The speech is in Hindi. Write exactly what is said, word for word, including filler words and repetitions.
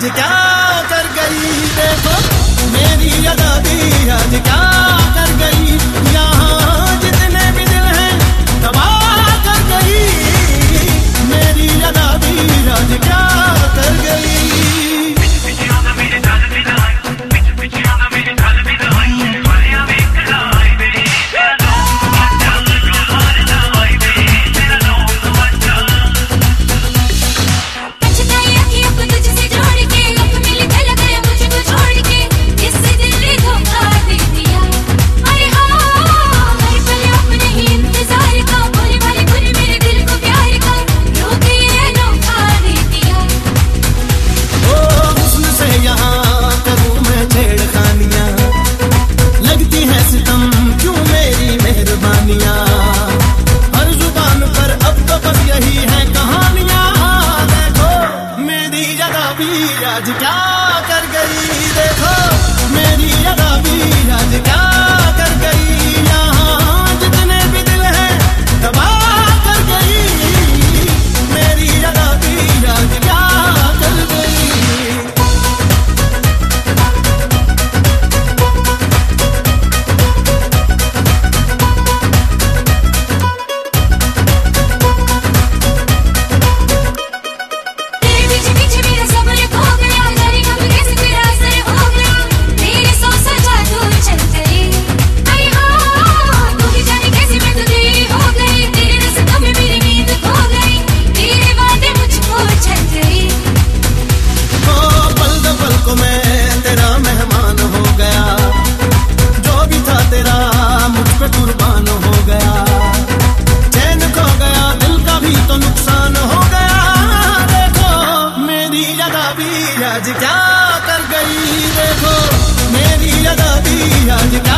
क्या कर गई, देखो मेरी अदा भी आज क्या कर गई। यहाँ जितने भी दिल हैं तबाह कर गई, मेरी अदा भी आज क्या कर गई। हर जुबान पर अब तो बस यही है कहानियां, देखो मेरी अदा भी आज क्या कर गई, देखो मेरी अदा भी आज क्या कर गई। यहाँ जितने भी दिल हैं तबाह कर गई, मेरी अदा भी आज क्या कर गई। कुर्बान हो गया, चैन खो गया, दिल का भी तो नुकसान हो गया। देखो मेरी अदा भी आज क्या कर गई, देखो मेरी अदा भी आज क्या